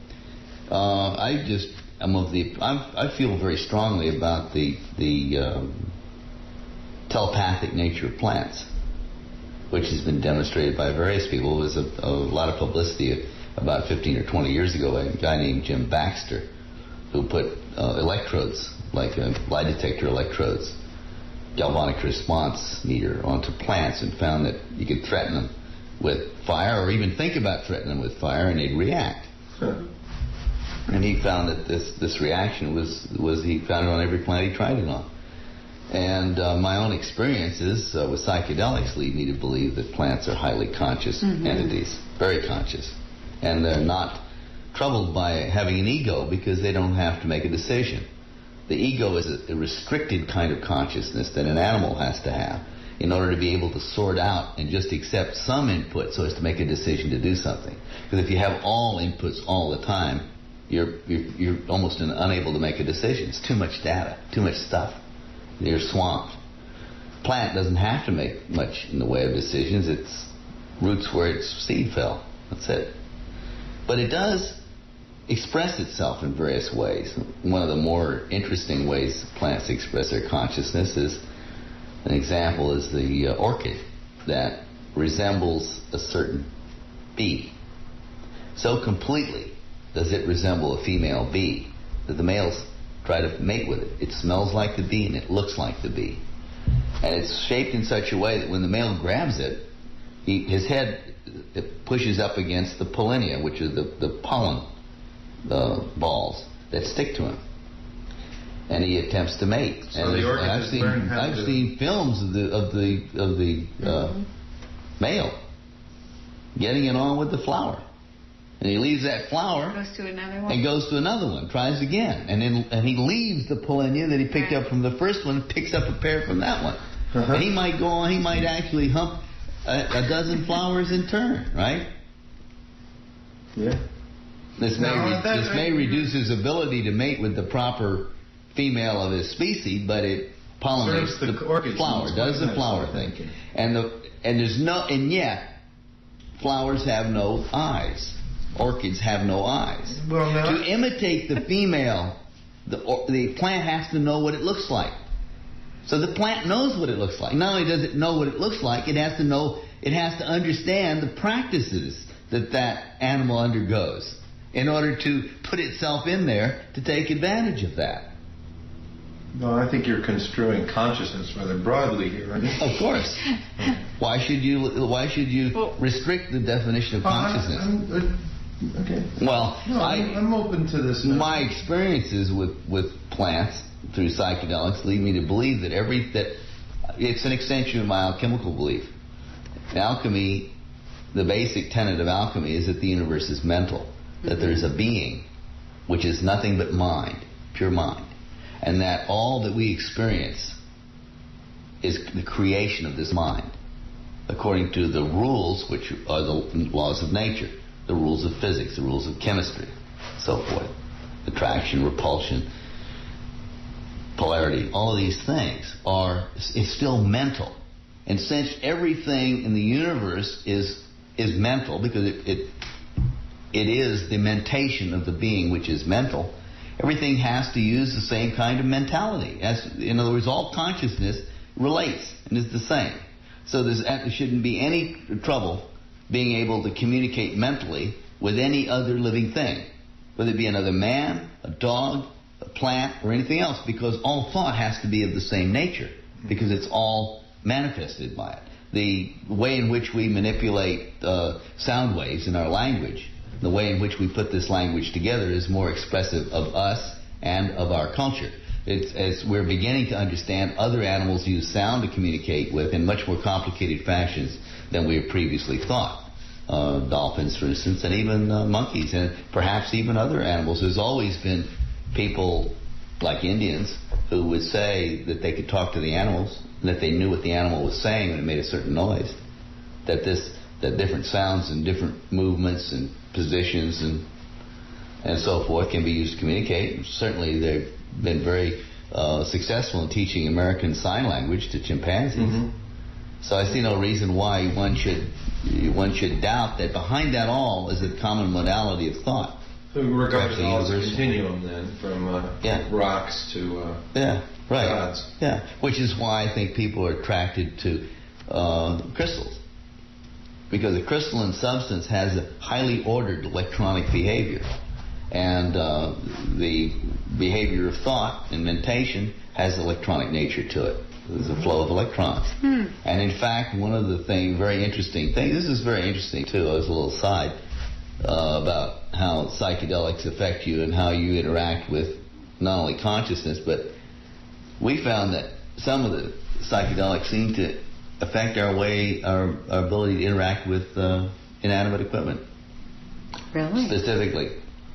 Uh, I just I'm of the I'm, I feel very strongly about the the um, telepathic nature of plants, which has been demonstrated by various people. There was a, a lot of publicity about fifteen or twenty years ago by a guy named Jim Baxter, who put uh, electrodes, like a lie detector electrodes, galvanic response meter onto plants, and found that you could threaten them with fire, or even think about threatening them with fire, and they'd react. Huh. And he found that this, this reaction was, was he found it on every plant he tried it on. And uh, my own experiences uh, with psychedelics lead me to believe that plants are highly conscious Mhm. entities, very conscious. And they're not troubled by having an ego because they don't have to make a decision. The ego is a, a restricted kind of consciousness that an animal has to have in order to be able to sort out and just accept some input so as to make a decision to do something. Because if you have all inputs all the time, you're, you're, you're almost an, unable to make a decision. It's too much data, too much stuff. You're swamped. Plant doesn't have to make much in the way of decisions. It's roots where its seed fell. That's it. But it does express itself in various ways. One of the more interesting ways plants express their consciousness is, an example is the uh, orchid that resembles a certain bee. So completely does it resemble a female bee that the males try to mate with it. It smells like the bee and it looks like the bee. And it's shaped in such a way that when the male grabs it, he, his head it pushes up against the pollinia, which are the, the pollen the balls that stick to him. and he attempts to mate. So and the orchid I've has seen learned how I've to- seen films of the of the of the uh, Mhm. male getting it on with the flower, and he leaves that flower Goes to another one. and goes to another one, tries again, and then and he leaves the pollinia that he picked Right. up from the first one, picks up a pair from that one. Uh-huh. And he might go on, he might actually hump a, a dozen flowers in turn, right? Yeah. This may No, re- that- this may reduce his ability to mate with the proper female of his species, but it pollinates Serves the the orchids. flower, It's does quite the nice, flower I thing, think. and the and there's no and yet flowers have no eyes. Orchids have no eyes. Well, now, To imitate the female, the or, the plant has to know what it looks like. So the plant knows what it looks like. Not only does it know what it looks like, it has to know, it has to understand the practices that that animal undergoes in order to put itself in there to take advantage of that. no, I think you're construing consciousness rather broadly here. Aren't you? Of course. Why should you? Why should you Well- restrict the definition of Well, I- consciousness? I'm- uh, okay. Well, No, I, I'm, I'm open to this. now. my experiences with, with plants through psychedelics lead me to believe that every that it's an extension of my alchemical belief. In alchemy, the basic tenet of alchemy is that the universe is mental, that there is a being which is nothing but mind, pure mind, and that all that we experience is the creation of this mind, according to the rules which are the laws of nature, the rules of physics, the rules of chemistry, so forth, attraction, repulsion, polarity. All of these things are is still mental, and since everything in the universe is is mental because it it, it is the mentation of the being which is mental, everything has to use the same kind of mentality. As in other words, all consciousness relates and is the same. So there's, there shouldn't be any trouble being able to communicate mentally with any other living thing, whether it be another man, a dog, a plant, or anything else, because all thought has to be of the same nature, because it's all manifested by it. The way in which we manipulate uh, sound waves in our language, the way in which we put this language together is more expressive of us and of our culture. It's, as we're beginning to understand, other animals use sound to communicate with in much more complicated fashions than we had previously thought. Uh, dolphins, for instance, and even uh, monkeys, and perhaps even other animals. There's always been people like Indians who would say that they could talk to the animals, and that they knew what the animal was saying when it made a certain noise. That this, that different sounds and different movements and positions and and so forth can be used to communicate. Certainly, they've been very uh, successful in teaching American Sign Language to chimpanzees. Mm-hmm. So I see no reason why one should one should doubt that behind that all is a common modality of thought. So we regard Perhaps it all as a universal. continuum then, from uh, Yeah. rocks to uh, Yeah, right. gods. Yeah, which is why I think people are attracted to uh, crystals, because the crystalline substance has a highly ordered electronic behavior, and uh, the behavior of thought and mentation has electronic nature to it. There's a flow of electrons. Hmm. And in fact, one of the thing, very interesting things, this is very interesting too, as a little side, uh, about how psychedelics affect you and how you interact with not only consciousness, but we found that some of the psychedelics seem to affect our way, our, our ability to interact with uh, inanimate equipment. Really? Specifically,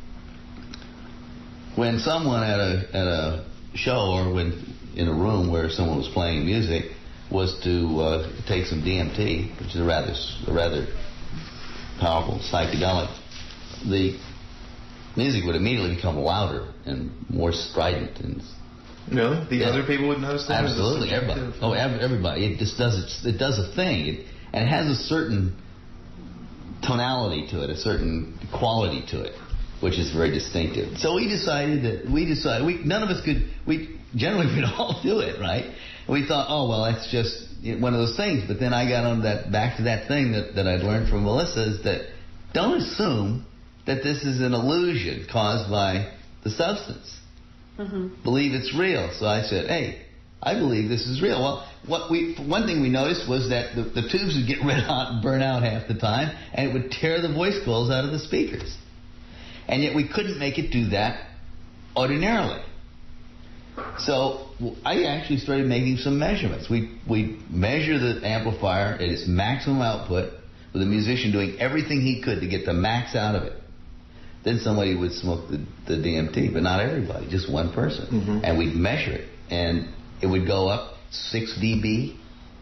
when someone at a at a show or when in a room where someone was playing music was to uh, take some D M T, which is a rather a rather powerful psychedelic, the music would immediately become louder and more strident and No, the Yeah. other people would notice that. absolutely It's everybody. subjective. Oh, ev- everybody. It just does it. It does a thing, it, and it has a certain tonality to it, a certain quality to it, which is very distinctive. So we decided that we decided we none of us could. We generally we'd all do it, right? We thought, oh well, that's just one of those things. But then I got on that back to that thing that that I'd learned from Melissa is that don't assume that this is an illusion caused by the substance. Mm-hmm. Believe it's real. So I said, hey, I believe this is real. Well, what we one thing we noticed was that the, the tubes would get red hot and burn out half the time, and it would tear the voice coils out of the speakers. And yet we couldn't make it do that ordinarily. So I actually started making some measurements. We we measure the amplifier at its maximum output with a musician doing everything he could to get the max out of it. Then somebody would smoke the, the D M T, but not everybody, just one person. Mm-hmm. And we'd measure it, and it would go up six decibels,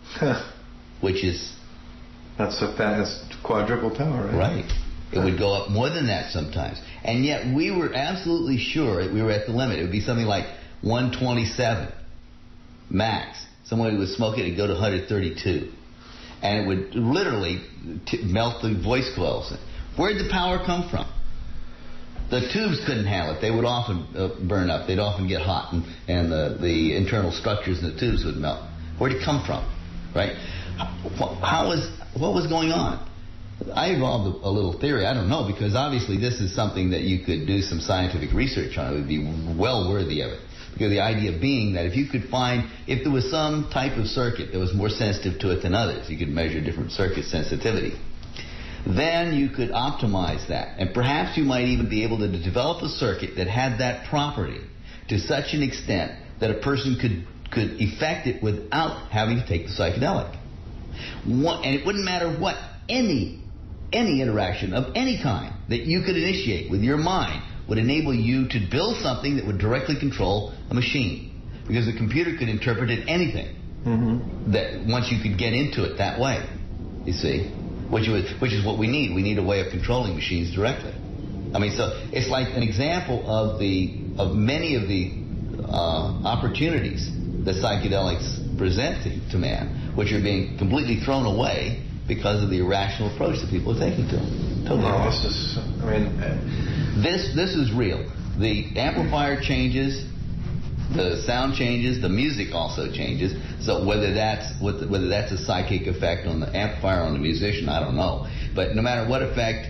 which is... That's so fast, quadruple power, right? Right. It would go up more than that sometimes. And yet we were absolutely sure we were at the limit. It would be something like one twenty-seven max. Somebody would smoke it and go to one thirty-two. And it would literally t- melt the voice coils. Where'd the power come from? The tubes couldn't handle it. They would often uh, burn up. They'd often get hot, and, and the, the internal structures in the tubes would melt. Where'd it come from? Right? How, how was, what was going on? I evolved a, a little theory. I don't know, because obviously this is something that you could do some scientific research on. It would be well worthy of it. Because the idea being that if you could find, if there was some type of circuit that was more sensitive to it than others, you could measure different circuit sensitivity, then you could optimize that. And perhaps you might even be able to develop a circuit that had that property to such an extent that a person could, could effect it without having to take the psychedelic. One, and it wouldn't matter what, any, any interaction of any kind that you could initiate with your mind would enable you to build something that would directly control a machine. Because the computer could interpret it anything. Mm-hmm. That once you could get into it that way, you see. Which, was, which is what we need. We need a way of controlling machines directly. I mean, so it's like an example of the of many of the uh, opportunities that psychedelics present to, to man, which are being completely thrown away because of the irrational approach that people are taking to them. Totally. No, this is, I mean, uh, this this is real. The amplifier changes. The sound changes, the music also changes. So whether that's whether that's a psychic effect on the amplifier or on the musician, I don't know. But no matter what effect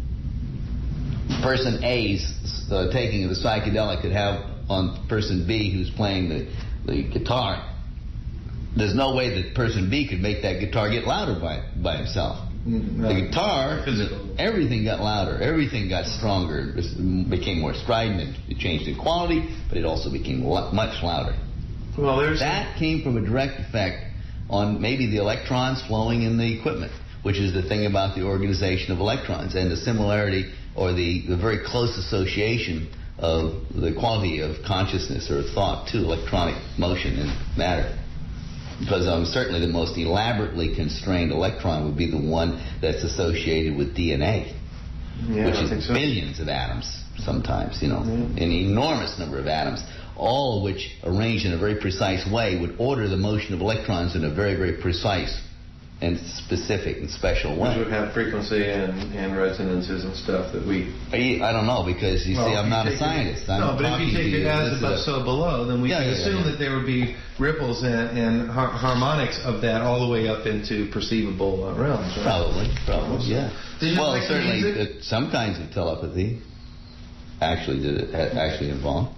person A's uh, taking of the psychedelic could have on person B who's playing the, the guitar, there's no way that person B could make that guitar get louder by by himself. No. The guitar, Physical. everything got louder, everything got stronger, it became more strident, it changed in quality, but it also became much louder. Well, there's that came from a direct effect on maybe the electrons flowing in the equipment, which is the thing about the organization of electrons and the similarity or the, the very close association of the quality of consciousness or thought to electronic motion and matter. Because um, certainly the most elaborately constrained electron would be the one that's associated with D N A, yeah, which I is think so. billions of atoms sometimes, you know, yeah. an enormous number of atoms, all of which arranged in a very precise way would order the motion of electrons in a very, very precise and specific and special way. Which would have frequency and, and resonances and stuff that we... I, I don't know, because you well, see, I'm not a it, scientist. I'm no, but if you take it as above, so below, then we yeah, can yeah, assume yeah, yeah. that there would be ripples and, and har- harmonics of that all the way up into perceivable uh, realms, right? Probably, probably, yeah. Did you well, like the certainly music? uh, some kinds of telepathy actually did it, had actually involved.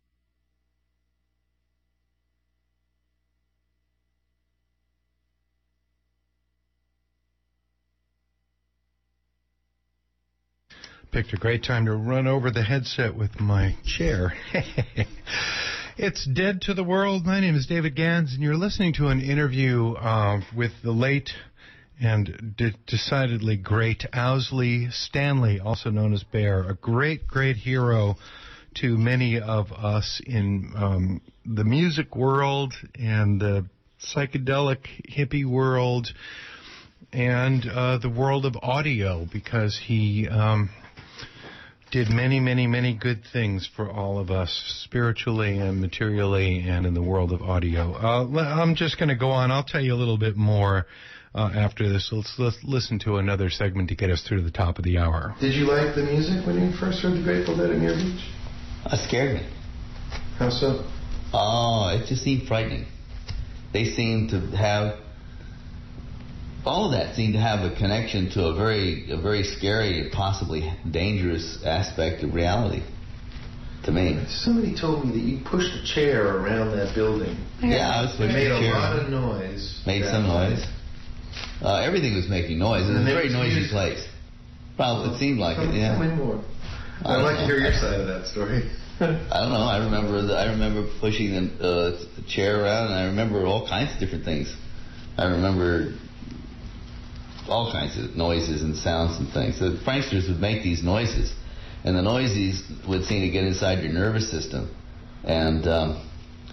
Picked a great time to run over the headset with my chair. It's Dead to the World. My name is David Gans, and you're listening to an interview uh, with the late and de- decidedly great Owsley Stanley, also known as Bear, a great, great hero to many of us in um, the music world and the psychedelic hippie world and uh, the world of audio, because he... Um, did many, many, many good things for all of us, spiritually and materially and in the world of audio. Uh, I'm just going to go on. I'll tell you a little bit more uh, after this. Let's, let's listen to another segment to get us through the top of the hour. Did you like the music when you first heard the Grateful Dead in your beach? It scared me. How so? Oh, it just seemed frightening. They seemed to have... all of that seemed to have a connection to a very, a very scary, possibly dangerous aspect of reality. To me, somebody told me that you pushed a chair around that building. Yeah, I was pushing made a a chair. lot of noise. Made some noise. Uh, everything was making noise. It was a very noisy place. Probably, it seemed like tell it. Yeah. Tell me more. I I'd like know. to hear your side of that story. I don't know. I remember the, I remember pushing the uh, chair around, and I remember all kinds of different things. I remember all kinds of noises and sounds and things. The pranksters would make these noises, and the noises would seem to get inside your nervous system, and um,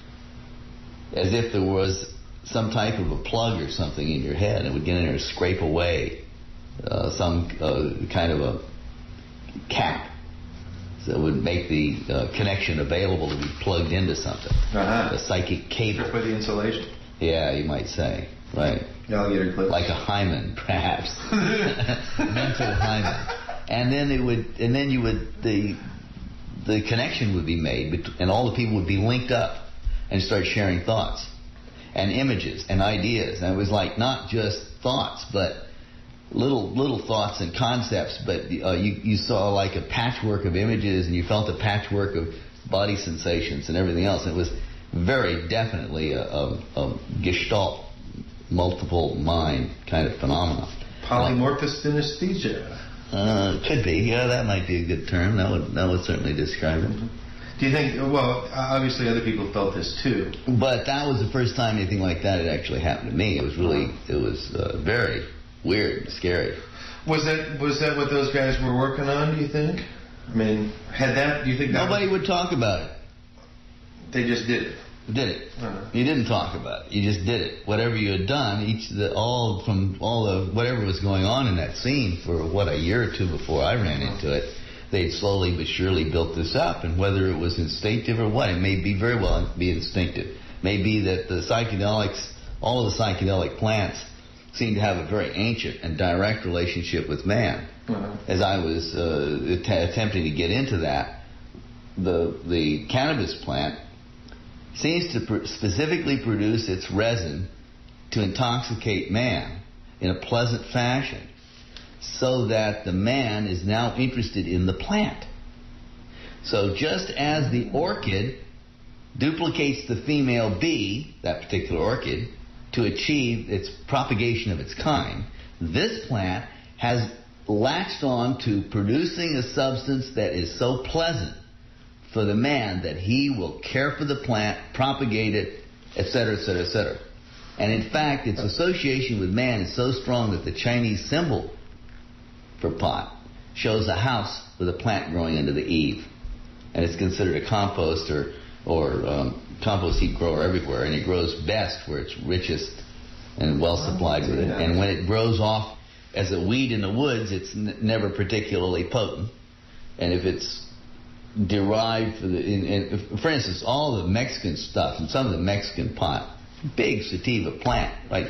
as if there was some type of a plug or something in your head, it would get in there and scrape away uh, some uh, kind of a cap that would make the uh, connection available to be plugged into something. Uh-huh. A psychic cable. For the insulation. Yeah, you might say. Right. Alligator clip. Like a hymen, perhaps. Mental hymen. And then it would, and then you would, the the connection would be made, and all the people would be linked up and start sharing thoughts and images and ideas. And it was like not just thoughts, but little little thoughts and concepts, but uh, you, you saw like a patchwork of images, and you felt a patchwork of body sensations and everything else. And it was very definitely a, a, a gestalt, multiple mind kind of phenomenon. Polymorphous synesthesia. Uh, could be. Yeah, that might be a good term. That would that would certainly describe it. Do you think, well, obviously other people felt this too. But that was the first time anything like that had actually happened to me. It was really, it was uh, very weird and scary. Was that was that what those guys were working on, do you think? I mean, had that, do you think that Nobody was, would talk about it. They just did it. Did it. Uh-huh. You didn't talk about it. You just did it. Whatever you had done, each the all from all the whatever was going on in that scene for what a year or two before I ran into it, they'd slowly but surely built this up. And whether it was instinctive or what, it may be very well be instinctive. It may be that the psychedelics, all of the psychedelic plants, seem to have a very ancient and direct relationship with man. Uh-huh. As I was uh, att- attempting to get into that, the the cannabis plant seems to pr- specifically produce its resin to intoxicate man in a pleasant fashion, so that the man is now interested in the plant. So just as the orchid duplicates the female bee, that particular orchid, to achieve its propagation of its kind, this plant has latched on to producing a substance that is so pleasant for the man that he will care for the plant, propagate it, et cetera, et cetera, et cetera. And in fact, its association with man is so strong that the Chinese symbol for pot shows a house with a plant growing under the eave. And it's considered a compost or, or um, compost heap grower everywhere, and it grows best where it's richest and well supplied with it. And when it grows off as a weed in the woods, it's n- never particularly potent. And if it's derived for the, in, in, for instance, all the Mexican stuff and some of the Mexican pot, big sativa plant, like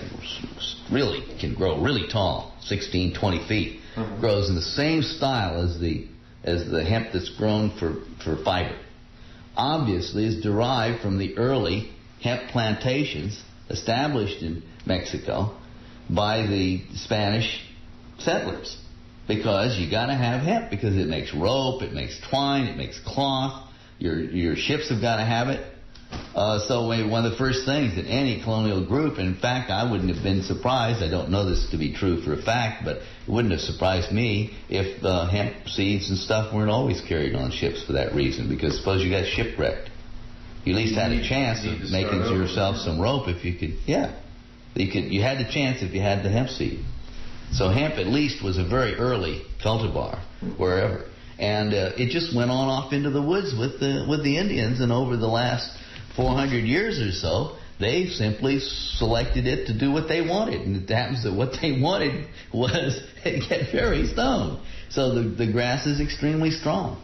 really can grow really tall, sixteen, twenty feet, mm-hmm. grows in the same style as the as the hemp that's grown for, for fiber. Obviously is derived from the early hemp plantations established in Mexico by the Spanish settlers. Because you got to have hemp, because it makes rope, it makes twine, it makes cloth. Your your ships have got to have it. Uh, so one of the first things that any colonial group, in fact, I wouldn't have been surprised. I don't know this to be true for a fact, but it wouldn't have surprised me if the hemp seeds and stuff weren't always carried on ships for that reason. Because suppose you got shipwrecked, you at least had a chance of making yourself some rope if you could. Yeah, you could. You had the chance if you had the hemp seed. So hemp at least was a very early cultivar wherever, and uh, it just went on off into the woods with the with the Indians, and over the last four hundred years or so, they simply selected it to do what they wanted, and it happens that what they wanted was to get very stoned. So the the grass is extremely strong.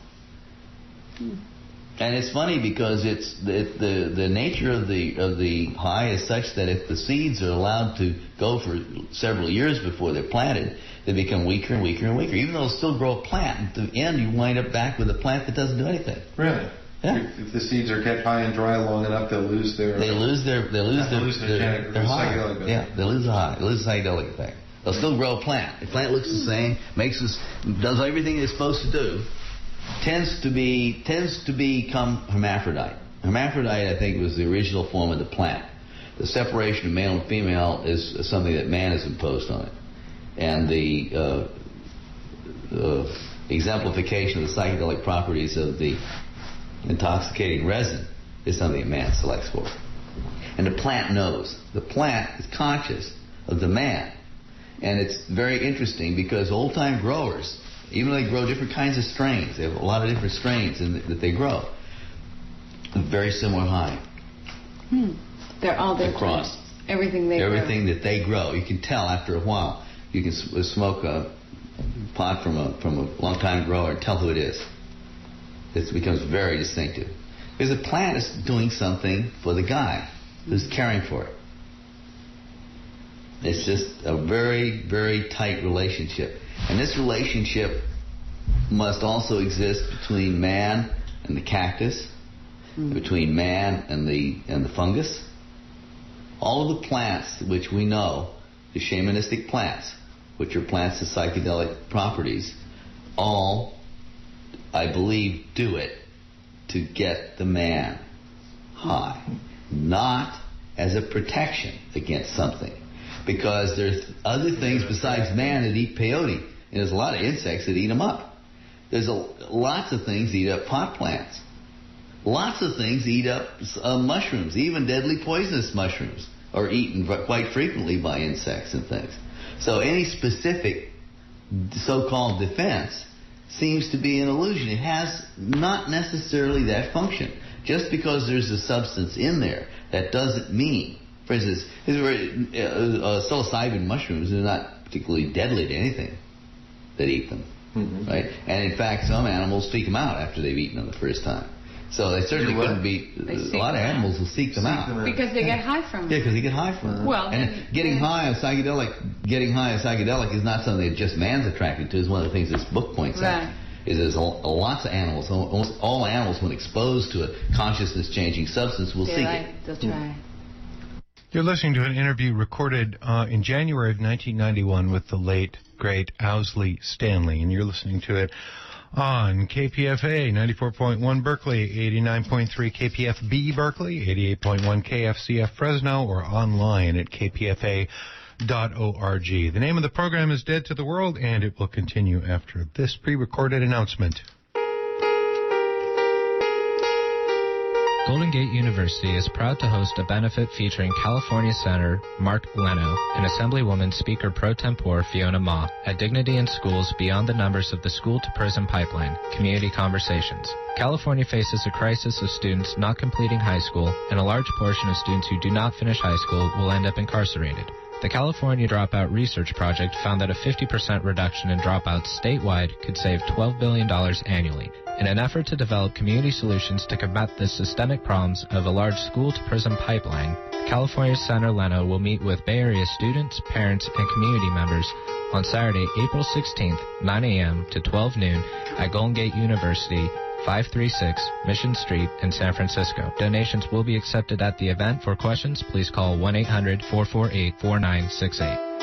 Hmm. And it's funny because it's the, the the nature of the of the high is such that if the seeds are allowed to go for several years before they're planted, they become weaker and weaker and weaker. Even though they'll still grow a plant, at the end you wind up back with a plant that doesn't do anything. Really? Yeah. If the seeds are kept high and dry long enough, they'll lose their. They lose their. They lose their. Lose their, their, their high. psychedelic. Yeah, they lose the high. They lose the psychedelic effect. They'll still grow a plant. The plant looks the same, makes us, does everything it's supposed to do. Tends to be tends to become hermaphrodite. Hermaphrodite, I think, was the original form of the plant. The separation of male and female is something that man has imposed on it, and the uh, uh, exemplification of the psychedelic properties of the intoxicating resin is something a man selects for. And the plant knows. The plant is conscious of the man. And it's very interesting because old-time growers, even though they grow different kinds of strains, they have a lot of different strains in the, that they grow, very similar high. Hmm. They're all different. Across. Everything they Everything grow. that they grow. You can tell after a while. You can s- smoke a pot from a from a long-time grower and tell who it is. It becomes very distinctive. Because the plant is doing something for the guy who's caring for it. It's just a very, very tight relationship. And this relationship must also exist between man and the cactus, mm. between man and the and the fungus. All of the plants which we know, the shamanistic plants, which are plants with psychedelic properties, all, I believe, do it to get the man high, not as a protection against something. Because there's other things besides man that eat peyote, and there's a lot of insects that eat them up. There's a, lots of things that eat up pot plants. Lots of things eat up uh, mushrooms. Even deadly poisonous mushrooms are eaten quite frequently by insects and things. So any specific so-called defense seems to be an illusion. It has not necessarily that function. Just because there's a substance in there, that doesn't mean, for instance, uh, uh, psilocybin mushrooms are not particularly deadly to anything that eat them, mm-hmm. right? And in fact, some animals seek them out after they've eaten them the first time. So they certainly couldn't be. A lot of animals will seek them seek out them because they get high from them. Yeah, because they get high from them. Well, and then, getting then, high on psychedelic, getting high on psychedelic is not something that just man's attracted to. Is one of the things this book points right. out. Is there's a, a lots of animals, almost all animals, when exposed to a consciousness-changing substance, will they seek like, it. They'll try. You're listening to an interview recorded uh, in January of nineteen ninety-one with the late, great Owsley Stanley, and you're listening to it on K P F A ninety-four point one Berkeley, eighty-nine point three K P F B Berkeley, eighty-eight point one K F C F Fresno, or online at k p f a dot org. The name of the program is Dead to the World, and it will continue after this pre-recorded announcement. Golden Gate University is proud to host a benefit featuring California Senator Mark Leno and Assemblywoman Speaker Pro Tempore Fiona Ma at Dignity in Schools Beyond the Numbers of the School to Prison Pipeline, Community Conversations. California faces a crisis of students not completing high school, and a large portion of students who do not finish high school will end up incarcerated. The California Dropout Research Project found that a fifty percent reduction in dropouts statewide could save twelve billion dollars annually. In an effort to develop community solutions to combat the systemic problems of a large school-to-prison pipeline, California Senator Leno will meet with Bay Area students, parents, and community members on Saturday, April sixteenth, nine a.m. to twelve noon at Golden Gate University, five thirty-six Mission Street in San Francisco. Donations will be accepted at the event. For questions, please call one eight hundred four four eight four nine six eight.